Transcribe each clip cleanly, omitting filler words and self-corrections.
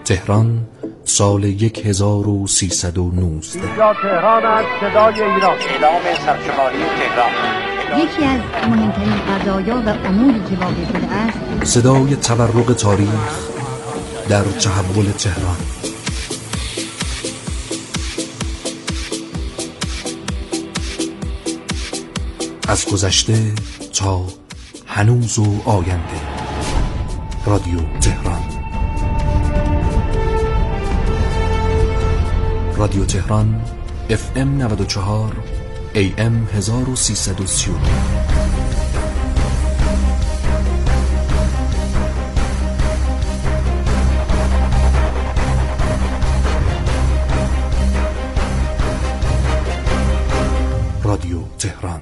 تهران سال 1319. اینجا تهران است، صدای ایران. اعلام سرشماری تهران. یکی از مهمترین قضایا و اموری که واقع شده است صدای تورق تاریخ در تحول تهران. از گذشته تا هنوز و آینده. رادیو تهران. رادیو تهران FM 94 AM 1330. رادیو تهران.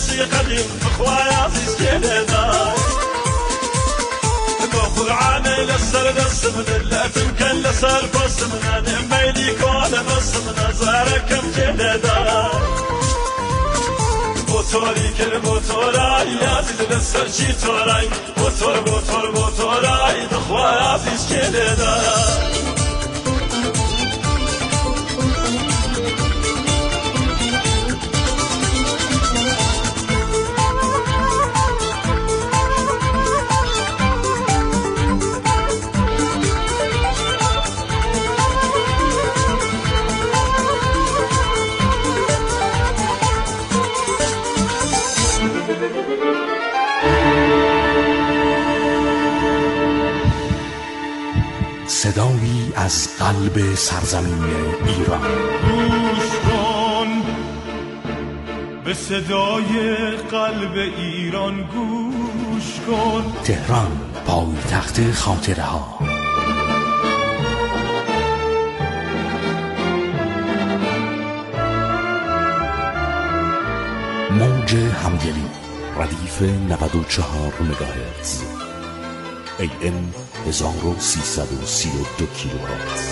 نفسي قديم بخوايا عزيز كندا نوفر عامل السر دس من لا تمكن لسر بس من ميلي كون بس من زاركم كندا موتوری که موتورای عزیز لسر چی تورای موتورای دخواه عزیز کلیدا صدایی از قلب سرزمین ایران. گوش کن به صدای قلب ایران، گوش کن. تهران، پایتخت خاطره ها. موج همدلی، ردیف 94 مگاهرتز، AM 1332 کیلوهرتز.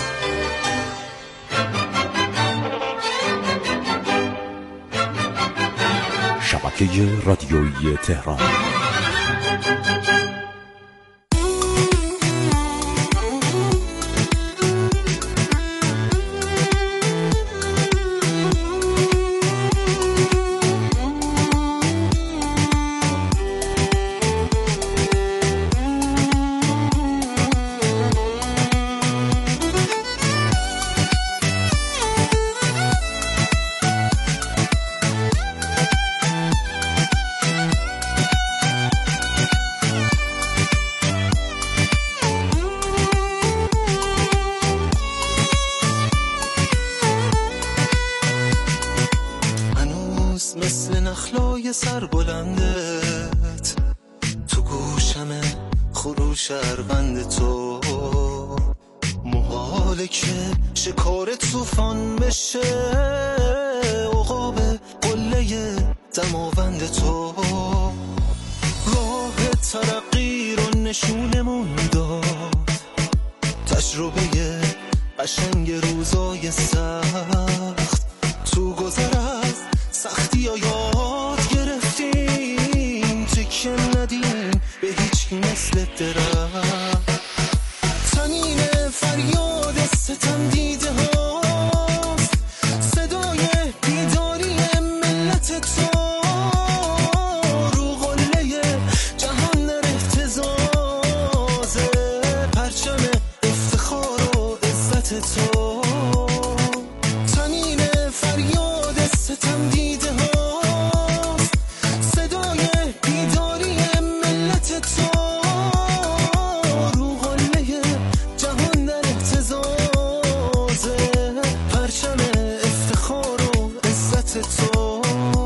شبکه رادیویی تهران. مثل نخلای سربلندت تو گوشمه خروش ارغند تو، محاله که شکار طوفان بشه عقاب قله دماوند تو. راه ترقی رو نشونمون داد تجربه قشنگ روزای سخت، تو گذر از سختی ها یاد گرفتیم تکیه ندیم به هیچ مثل درخت. تنین فریاد ستم دیده هاست صدای بیداری ملت تو، رو قله جهان در اهتزاز پرچم افتخار و عزت تو. تنین فریاد ستم دیده هاست صدای بیداری ملت تو، رو قله جهان در اهتزاز پرچم افتخار و عزت تو.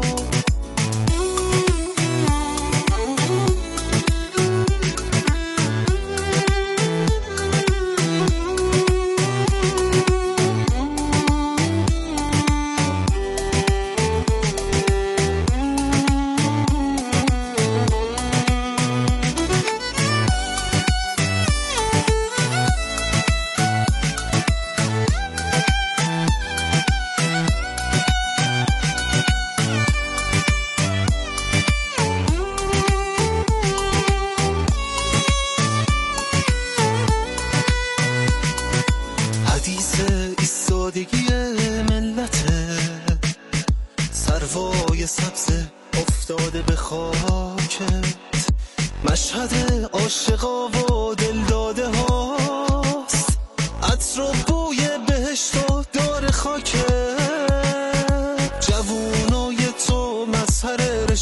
حدیث ایستادگی ملت سروای سبز افتاده به خاکت، مشهد عاشقا و دلداده هاست عطر و بوی بهشت و دار خاکت. جوونای تو مظهر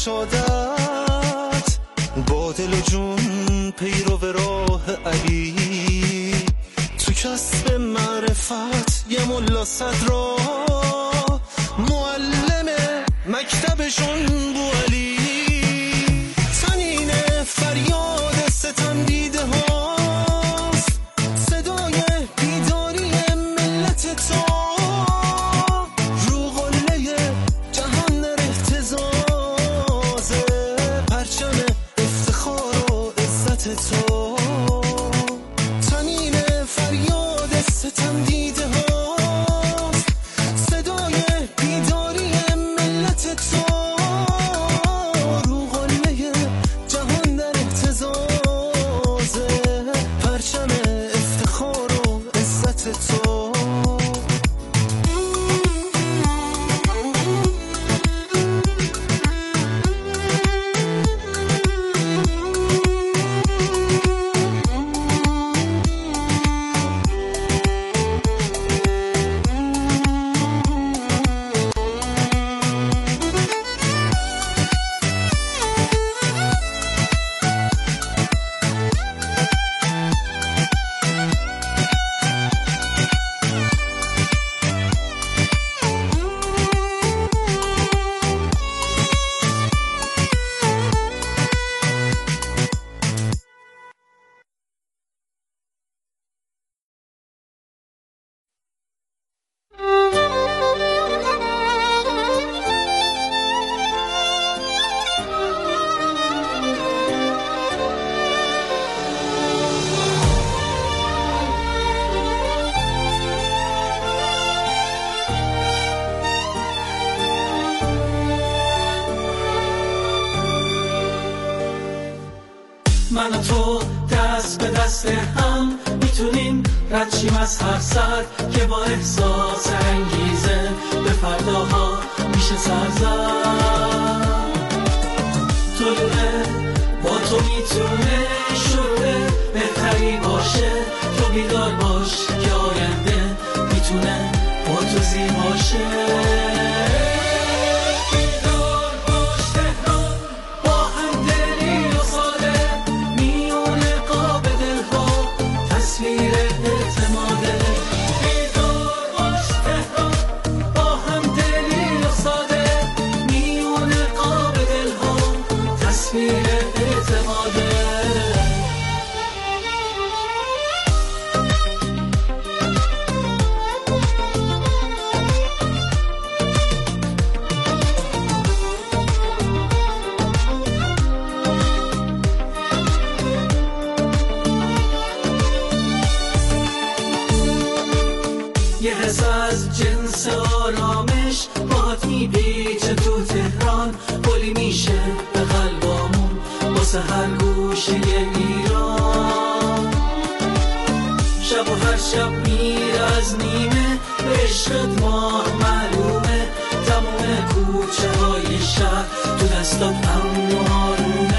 رشادت با دل و جون پیرو راه علی، تو کسب معرفت یه ملا صدرا معلم مکتبشون بو علی. تنین فریاد ستم دیده هاست صدای بیداری ملت تو، رو قله جهان در اهتزاز من و تو دست به دست هم میتونیم رد شیم از هر سر که با احساس انگیزه به فرداها میشه سر زد. طلوعه با تو میتونه شروع بهتری باشه. تو بیدار باش که آینده میتونه با تو زیباشه. بیدار باش تهران با هم دلی و ساده میونه قاب دلها تصویر اعتماده. بیدار باش تهران با هم دلی و ساده میونه قاب دلها تصویر اعتماده. یه حس از جنس آرامش باهات میپیچه تو تهران. بولی میشه به قلبامون واسه هر گوشه ایران. شب و هر شب میره از نیمه به عشقت ماه معلومه. تموم کوچه های شهر تو دستات امن و آرومه.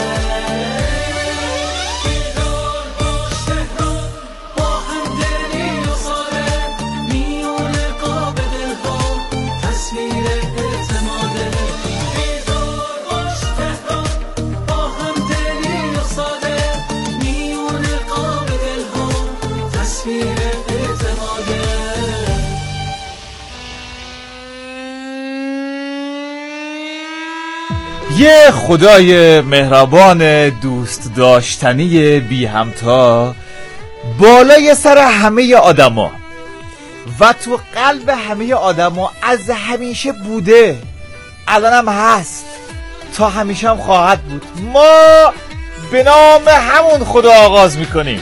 یه خدای مهربان دوست داشتنی بی همتا بالای سر همه آدما و تو قلب همه آدما از همیشه بوده، الانم هست، تا همیشه هم خواهد بود. ما به نام همون خدا آغاز میکنیم.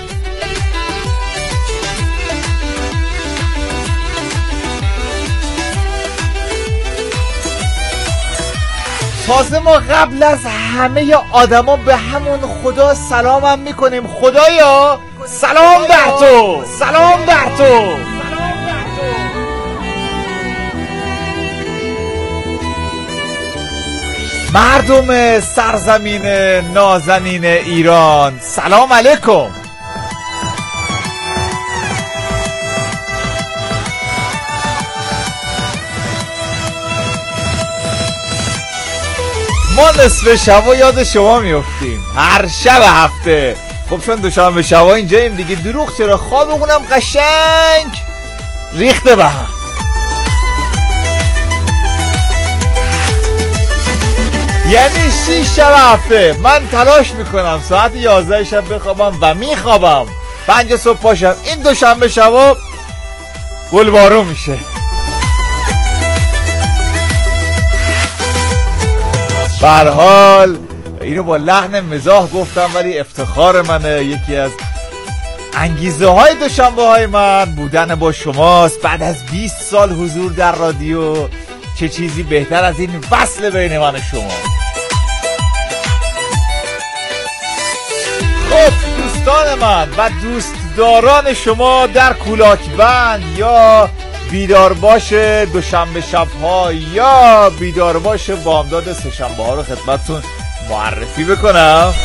تازه ما قبل از همه آدما به همون خدا سلام هم میکنیم. خدایا سلام بر تو، سلام بر تو. مردم سرزمین نازنین ایران سلام علیکم. ما نصف شبا یاد شما میافتیم هر شب هفته. خب چون دوشنبه شبا اینجاییم دیگه، دروغ چرا، خوابمونم قشنگ ریخته به هم. یعنی 6 شب هفته من تلاش میکنم ساعت 11 شب بخوابم و میخوابم، 5 صبح پاشم. این دوشنبه شبا گلبارو میشه. به هر حال اینو با لحن مزاح گفتم ولی افتخار منه. یکی از انگیزه های دوشنبه های من بودن با شماست. بعد از 20 سال حضور در رادیو چه چیزی بهتر از این وصل بین من و شما. خب دوستان من و دوستداران شما در کولاکبند یا بیدار باشه دوشنبه شب‌ها یا بیدار باشه بامداد سه‌شنبه ها رو خدمتتون معرفی بکنم.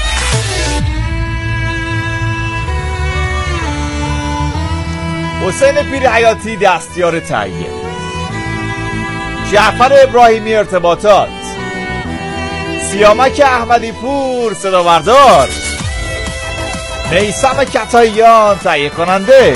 حسین پیر حیاتی دستیار تهیه، جعفر ابراهیمی ارتباطات، سیامک احمدی پور صدا بردار، میثم کتاییان تهیه کننده،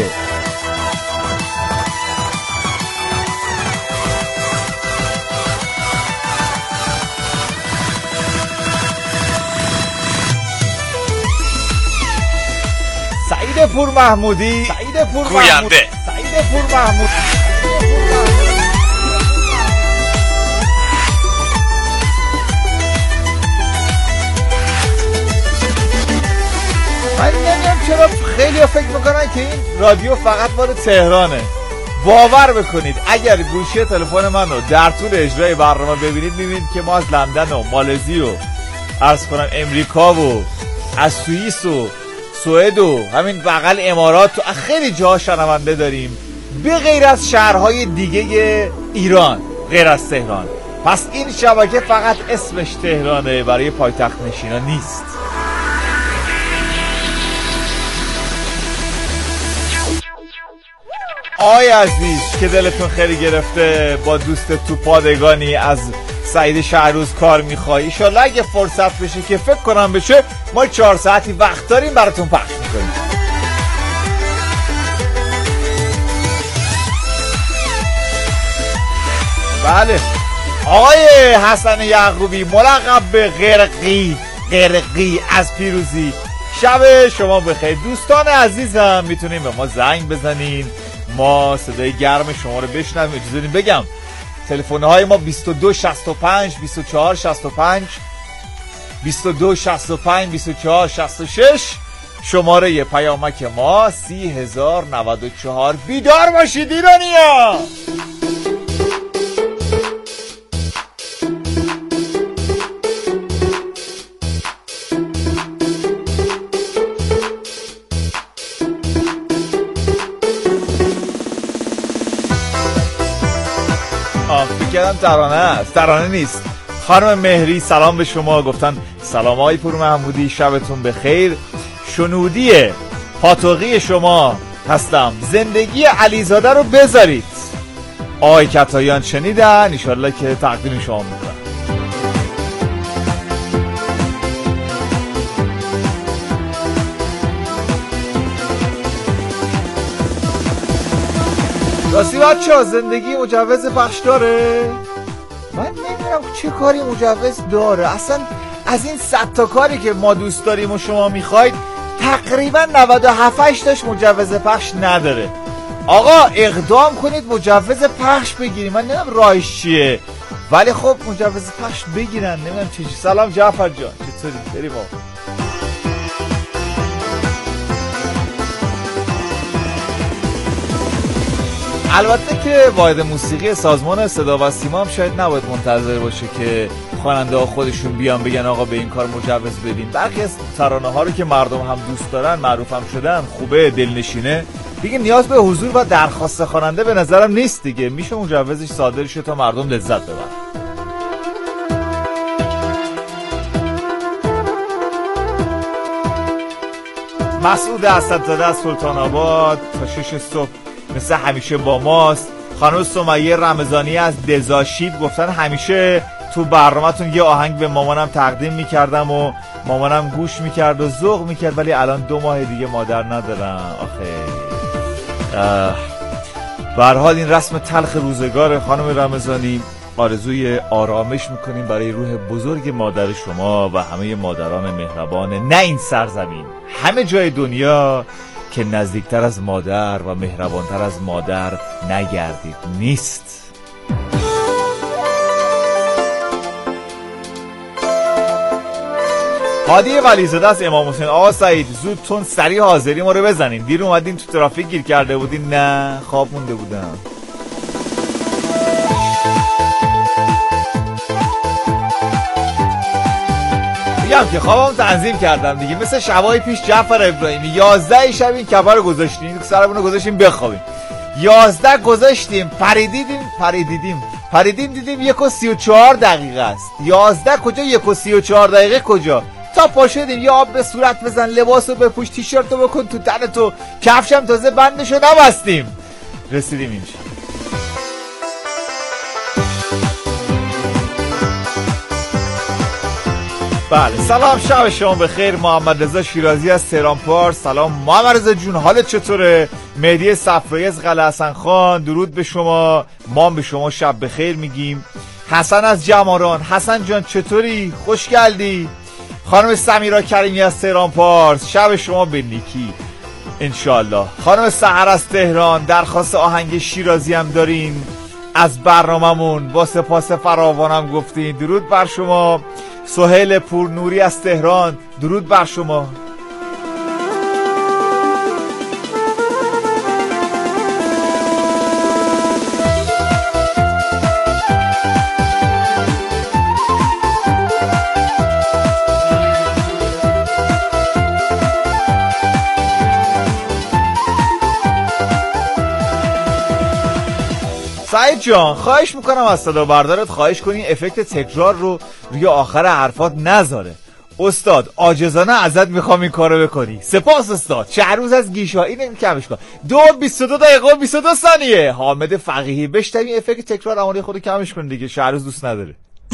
سعید پور محمودی گوینده. سعید پور محمودی من نمیدونم چرا خیلی فکر میکنن که این رادیو فقط مال تهرانه. باور بکنید اگر گوشی تلفن من رو در طول اجرای برنامه ببینید میبینید که ما از لندن و مالزی و عرض کنم امریکا و از سوئیس و سوئد و همین بغل امارات و خیلی جاها شنونده داریم، به غیر از شهرهای دیگه ایران، غیر از تهران. پس این شبکه فقط اسمش تهرانه، برای پایتخت نشینا نیست. آی عزیز که دلتون خیلی گرفته با دوست تو پادگانی از سعید شهروز کار میخوایی، ایشالله اگه فرصت بشه که فکر کنم بشه ما 4 ساعتی وقت داریم براتون پخش میکنیم. بله آقای حسن یعقوبی ملقب به غرقی از پیروزی، شب شما بخیر. دوستان عزیزم میتونین به ما زنگ بزنین، ما صدای گرم شما رو بشنویم. اجازه بدین بگم تلفن های ما 22 65 24 65 22 65 24 66، شماره پیامک ما 30094. بیدار باشید ایرانیا. کردم ترانه است، ترانه نیست. خانم مهری سلام به شما، گفتن سلام آقای پور محمودی، شبتون بخیر. شنودی پاتوقی شما هستم، زندگی علیزاده رو بذارید. آقای کتایان شنیدن، انشالله که تقدیم شما میکنم. راستی بچه‌ها زندگی مجوز پخش داره؟ من نمیدونم چه کاری مجوز داره اصلا. از این 100 تا کاری که ما دوست داریم و شما میخواید تقریبا 97 تاش مجوز پخش نداره. آقا اقدام کنید مجوز پخش بگیریم. من نمیدونم راهش چیه ولی خب مجوز پخش بگیرن. نمیدونم چی. سلام جعفر جان، چطوری؟ بریم آقا. البته که واحد موسیقی سازمان صدا و سیما هم شاید نباید منتظر باشه که خواننده ها خودشون بیان بگن آقا به این کار مجوز بدین. برخی از ترانه ها رو که مردم هم دوست دارن، معروف هم شدن، خوبه، دلنشینه، دیگه نیاز به حضور و درخواست خواننده به نظرم نیست دیگه. میشه مجوزش صادر شه تا مردم لذت ببرن. مسعود اسدزاده از سلطان آباد تا 6 صبح مثل همیشه با ماست. خانم سمیه رمضانی از دزاشید گفتن همیشه تو برنامه‌تون یه آهنگ به مامانم تقدیم میکردم و مامانم گوش میکرد و ذوق میکرد، ولی الان 2 ماه دیگه مادر ندارم. آخه به هر حال این رسم تلخ روزگار. خانم رمضانی آرزوی آرامش میکنیم برای روح بزرگ مادر شما و همه مادران مهربان نه این سرزمین، همه جای دنیا که نزدیکتر از مادر و مهربانتر از مادر نگردید. نیست. هادی ولیزاده از امام حسین. آقا سعید زودتون سریع حاضری ما رو بزنین، دیر اومدین تو ترافیک گیر کرده بودین. نه خواب مونده بودم. میگم که خوابم تنظیم کردم دیگه، مثل شبای پیش جعفر ابراهیمی 11 شب این کبر رو گذاشتیم، سرمون رو گذاشتیم بخوابیم. 11 گذاشتیم، پریدیم دیدیم 1:34 دقیقه است. 11 کجا 1:34 دقیقه کجا؟ تا پا شدیم یه آب به صورت بزن، لباسو بپوش، تیشرتو بکن تو تنتو، کفشم تازه بندشو نبستیم. رسیدیم اینجا. بله سلام، شب شما بخیر. محمد رضا شیرازی از تهران پارس. سلام محمد رضا جون، حالت چطوره؟ مهدی صفرایی از قلعه حسن خان، درود به شما. ما به شما شب بخیر میگیم. حسن از جماران، حسن جان چطوری؟ خوش گلدی. خانم سمیرا کریمی از تهران پارس، شب شما به نیکی انشالله. خانم سحر از تهران، درخواست آهنگ شیرازی هم دارین از برناممون، با سپاس فراوانم گفتین، درود بر شما. سهیل پورنوری از تهران، درود بر شما. سعید جان خواهش میکنم از صدا بردارت خواهش کنی افکت تکرار رو روی آخر حرفات نذاره. استاد عاجزانه ازت میخوام این کارو بکنی. سپاس استاد. چه روز از گیشایی نمی‌کمش کن. 22 دقیقه و 22 ثانیه. حامد فقیهی بشتمی افکت تکرار امانی خودو کمش کن دیگه. شهروز دوست نداره.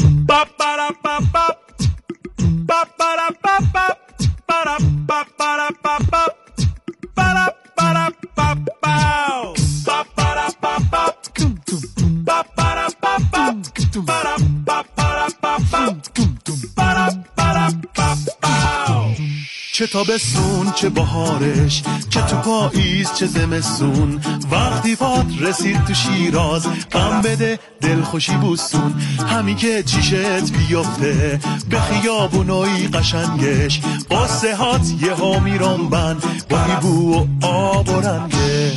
چه تابستون چه بهارش، چه تو پاییز چه زمستون، وقتی فات رسید تو شیراز غم بده دلخوشی بوستون. همین که چیشت بیفته به خیابونای قشنگش، قصه هات یه ها میرم بند با بو و آب و رنگش.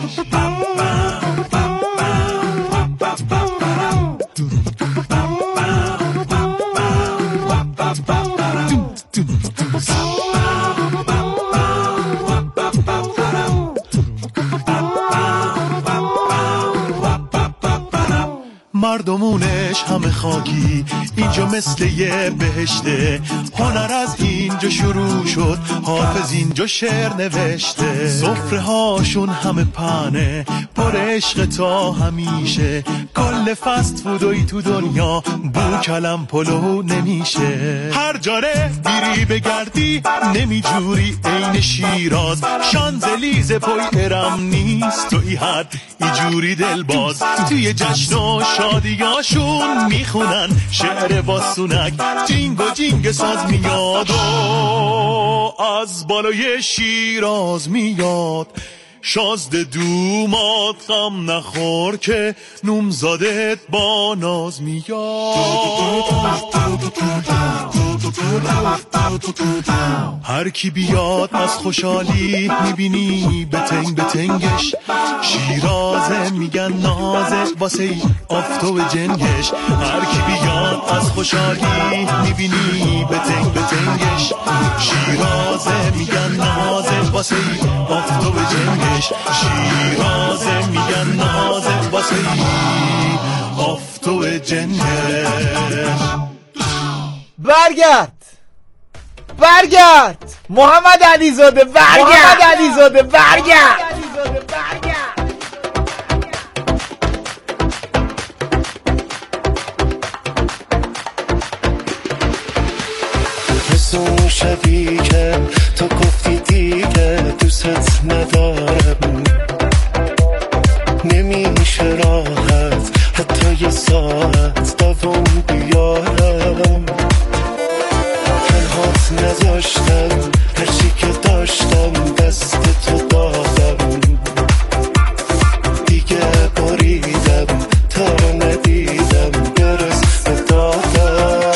مردمونش همه خاکی، اینجا مثل یه بهشته. هنر از اینجا شروع شد، حافظ اینجا شعر نوشته. سفره هاشون همه پنه، پر عشق تا همیشه. کل فست فودوی تو دنیا بو کلم پلو نمیشه. هر جاره بیری بگردی نمیجوری عین شیراز. شانزلیز پای ارم نیست تو ای حد ایجوری دلباز. توی جشن و شادیاشون میخونن شعر واسونک، جینگ و جینگ ساز میاد و از بالای شیراز میاد. شازده دومات غم نخور که نومزادت با ناز میاد. هر کی بیاد از خوشحالی میبینی بتنگ بتنگش. شیرازه میگن نازه واسه ای آفتو جنگش. هر کی بیاد از خوشحالی میبینی بتنگ بتنگش. شیرازه میگن نازه واسه ای آفتو جنگش. شیرازه میگن نازه واسه ای آفتو جنگش. برگرد محمد علیزاده، برگرد. اون شبی که تو گفتی دیگه دوست ندارم، نمیشه راحت حتی یه ساعت دوام بیارم. تنهات نذاشتم، هرچی که داشتم دست تو دادم. دیگه بریدم تا رو ندیدم برس ندادم.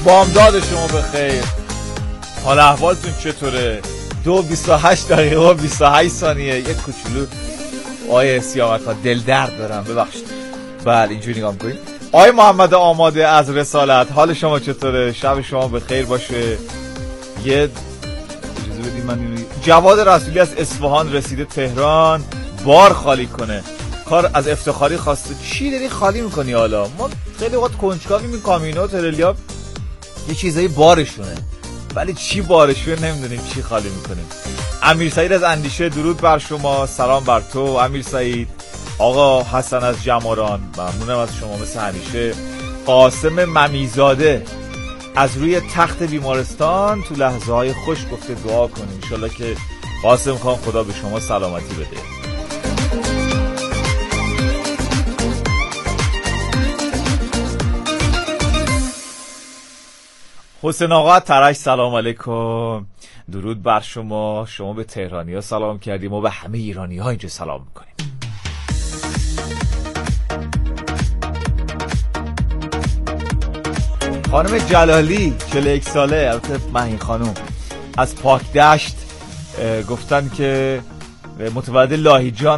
بامداد شما بخیر. حال احوالتون چطوره؟ 2:28 دقیقه و 28 ثانیه. یک کوچولو آیه سیامک‌ها دل درد دارم، ببخشید. بله اینجوری نگاه می‌کنید. آقای محمد آماده از رسالت، حال شما چطوره؟ شب شما بخیر باشه. یه اجازه بدید من اینو. جواد رسولی از اصفهان رسیده تهران بار خالی کنه. کار از افتخاری خواسته. چی داری خالی میکنی حالا؟ ما خیلی وقت کنجکاویم این کامینا و ترلیا یه چیزایی بارشونه، ولی چی بارشونه نمیدونیم، چی خالی میکنیم. امیر سعید از اندیشه، درود بر شما، سلام بر تو امیر سعید. آقا حسن از جماران، ممنونم از شما مثل همیشه. قاسم ممیزاده از روی تخت بیمارستان تو لحظه های خوش گفته دعا کنیم انشالله که قاسم خان خدا به شما سلامتی بده. حسین آقا ترش، سلام علیکم، درود بر شما. شما به تهرانی ها سلام کردیم، ما به همه ایرانی ها اینجا سلام میکنیم. خانم جلالی 41 ساله، البته مهین خانم از پاک دشت، گفتن که متولد لاهیجان